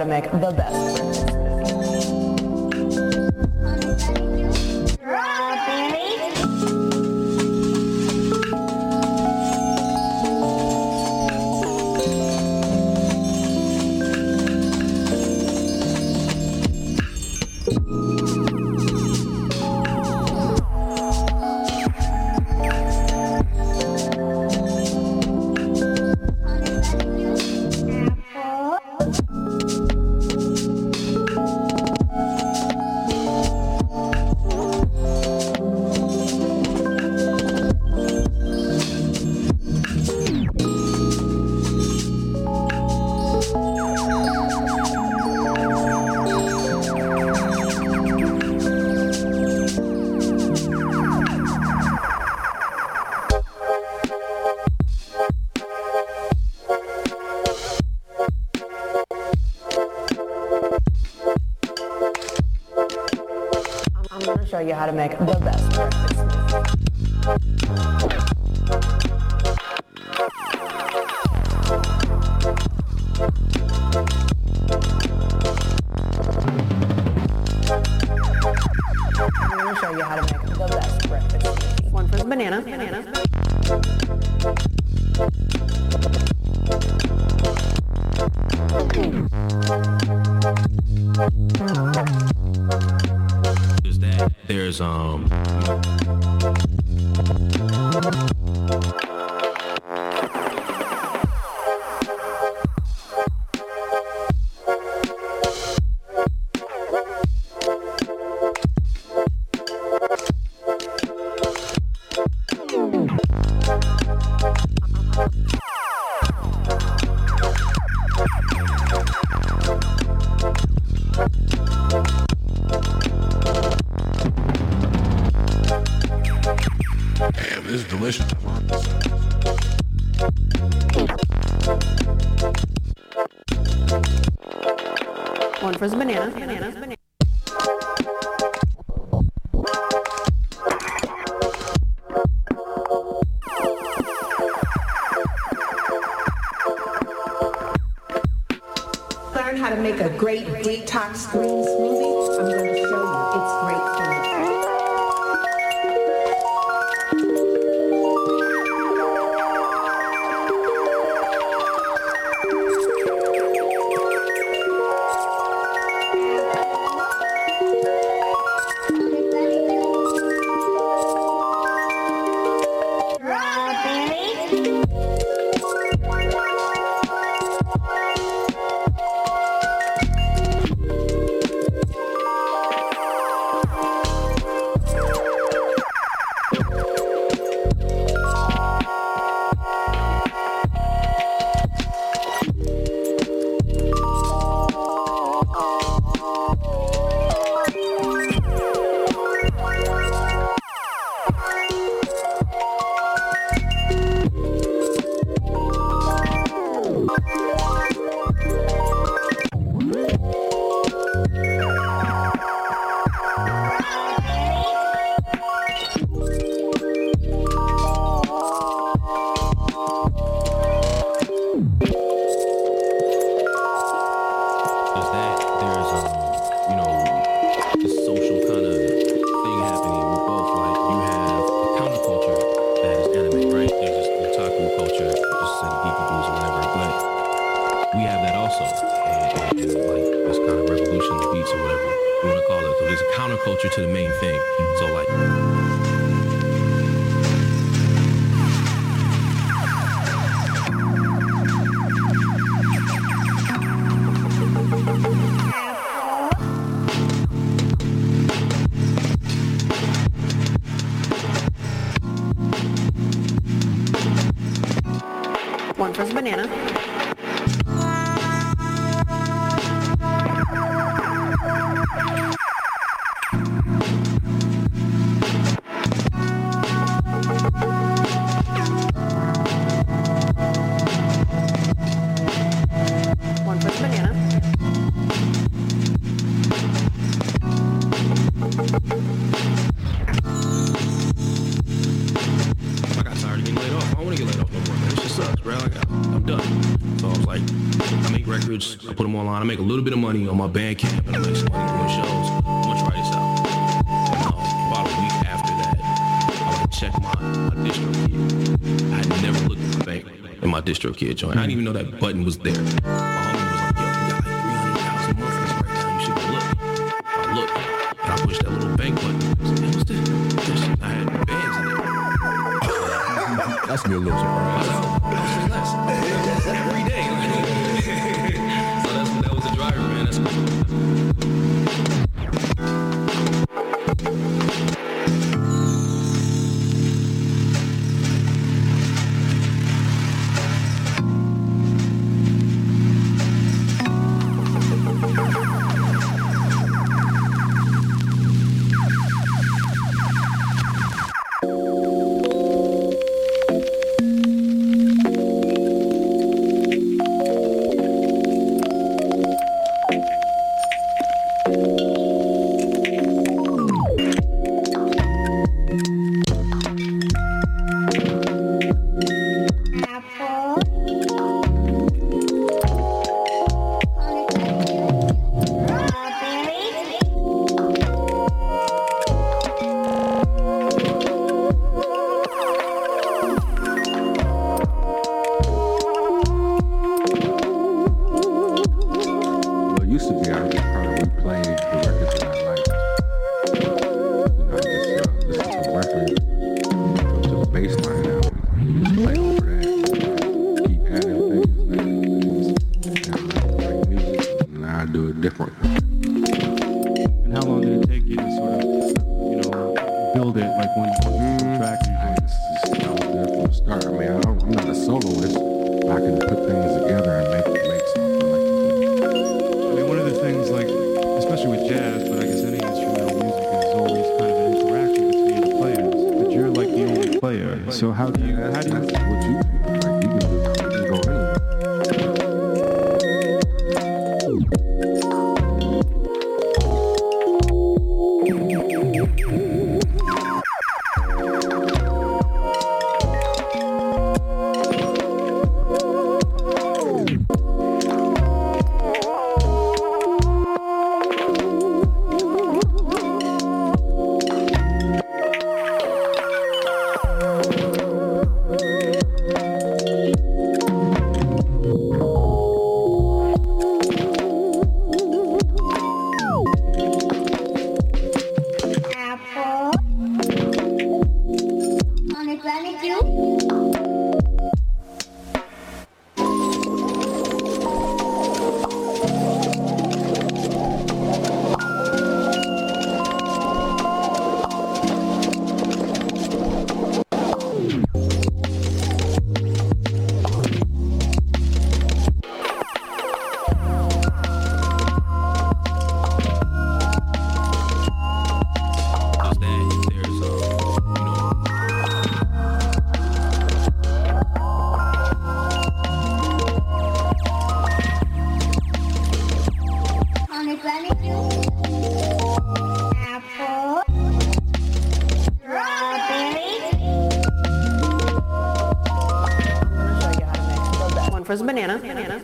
to make the best. I'm going to show you how to make the best breakfast I'm going to show you how to make the best breakfast smoothie. One for the banana. Is that there's Damn, this is delicious. One for the banana. Learn how to make a great detox green smoothie. I'm going to show you. It's great for you. Counterculture to the main thing. So like One for the banana. I put them online. I make a little bit of money on my Bandcamp, and I make some money doing shows. I'm gonna try this out. About a week after that, I went to check my DistroKid. I had never looked at the bank in my DistroKid joint. I didn't even know that button was there. My homie was like, yo, you got like 300,000 monthlies right now. You should go look. I looked, and I pushed that little bank button. I said, hey, what's this? I had bands in there. That's me a little surprise. That's every day. So that was the driver, man. That's banana.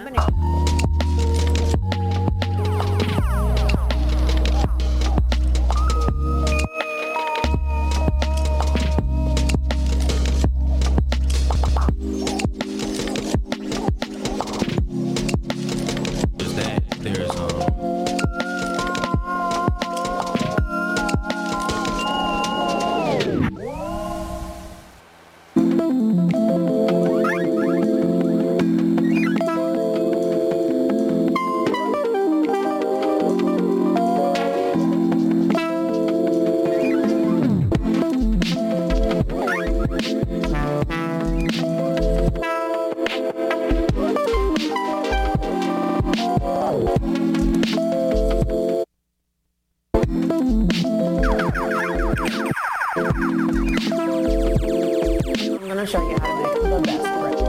Show you how to make the best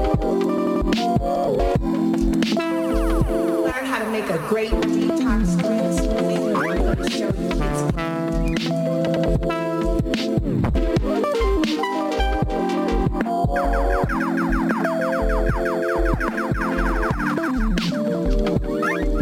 bread. Learn how to make a great detox green smoothie. I'm going to show you.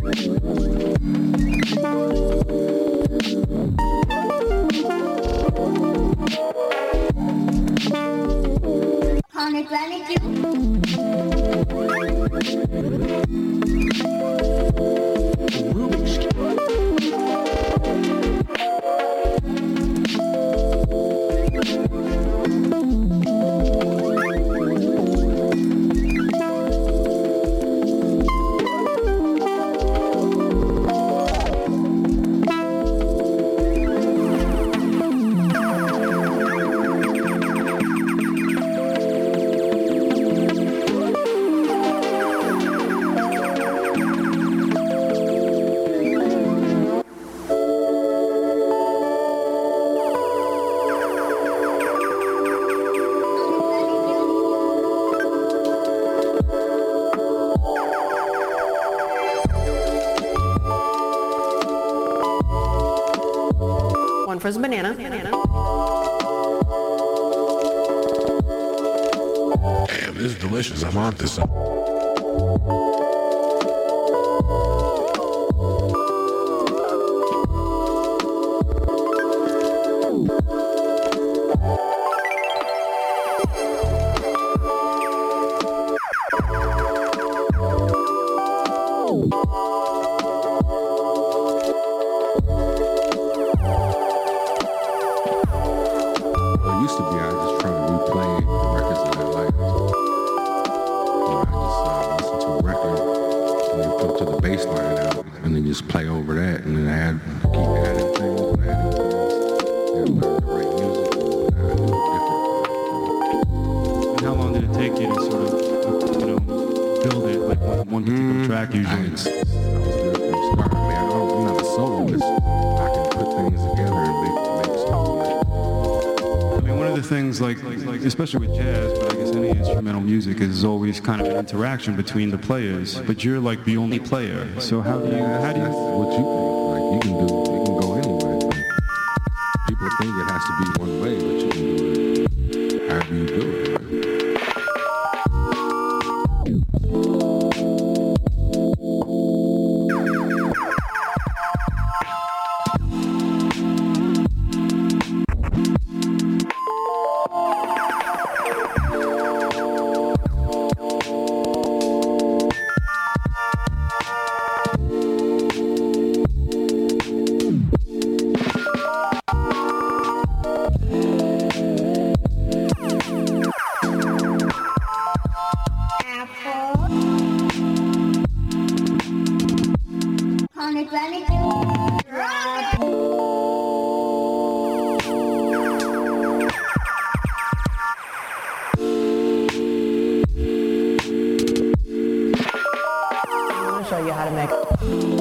One for banana. Damn, this is delicious. I want this. Play over that and then keep adding things and learn the right music and do it different. And how long did it take you to sort of, build it, like one particular track usually? I was there from the start. I mean, I'm not a soloist. I can put things together and make something. I mean, one of the things, like especially with jazz, but I guess any instrumental music is always kind of an interaction between the players. But you're like the only player, so how do you? That's what you think. Like you can go anywhere. People think it has to be one way, but you can do it however you do it. Show you how to make it.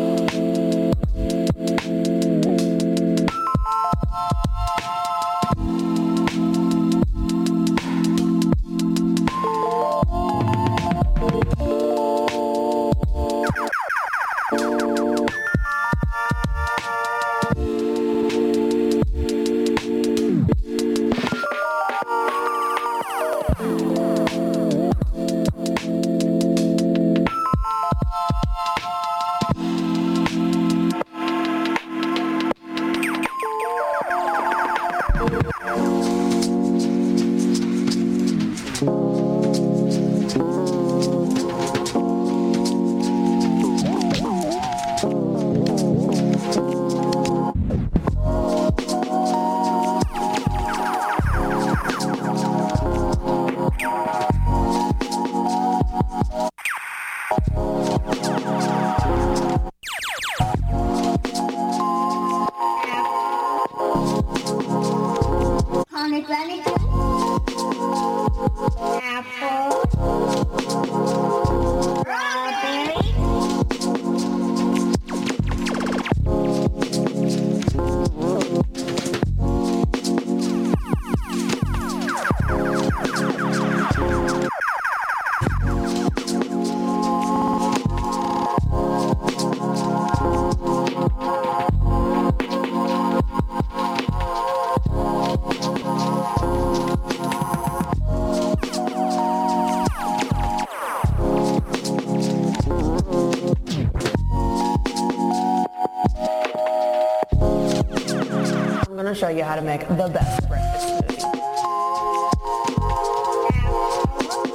I'm going to show you how to make the best breakfast smoothie.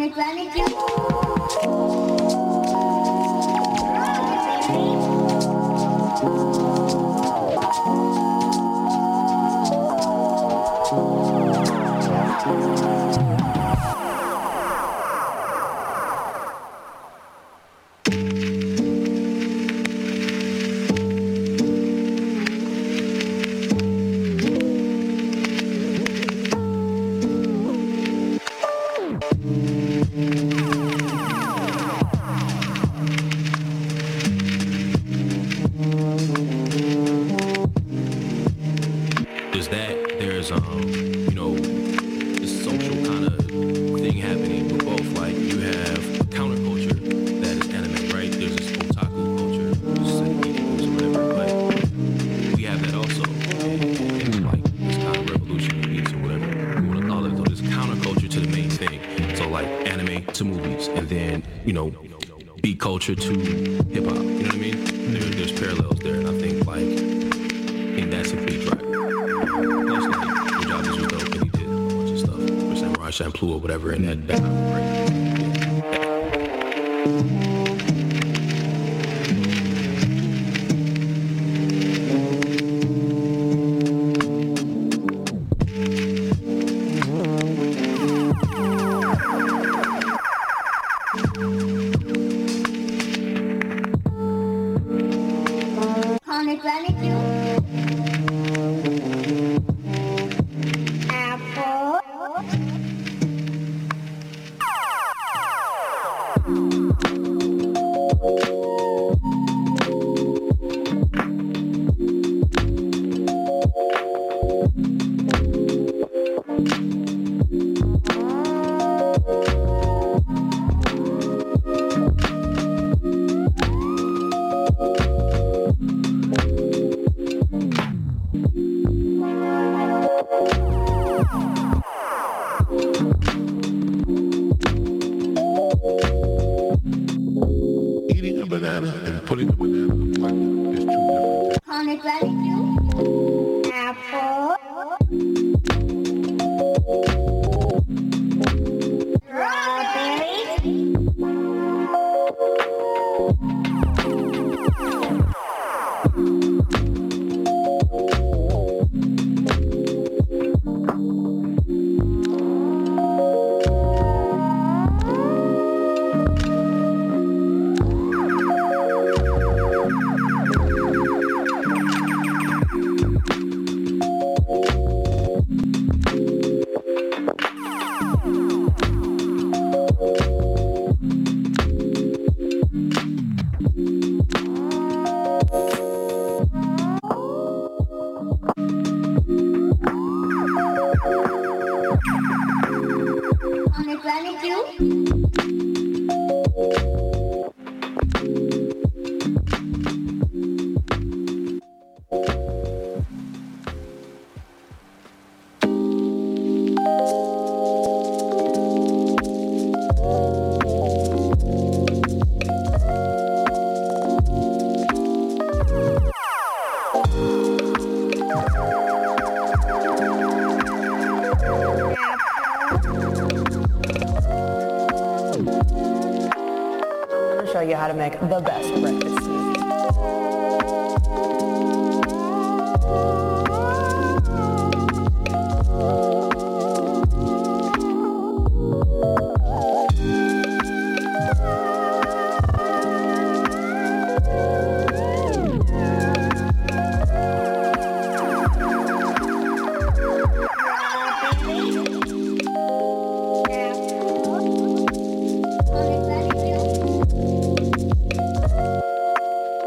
There's that. There's you know, this social kind of thing happening with both. Like you have a counterculture that is anime, right? There's this otaku culture, this is or whatever. But we have that also. And it's like this kind of revolution meets or whatever you want to call it. So there's counterculture to the main thing. So like anime to movies, and then you know, beat culture to hip hop. You know what I mean? There's parallels there, and I think like in that simply track. Plus, like, your job is dope, and he did a bunch of stuff for Samurai Champloo or whatever, and that kind of great. Eating a banana and putting a banana in a blender is two different things. Show you how to make the best breakfast smoothie.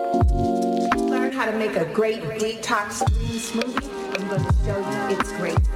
Learn how to make a great detox green smoothie. I'm going to show you. It's great.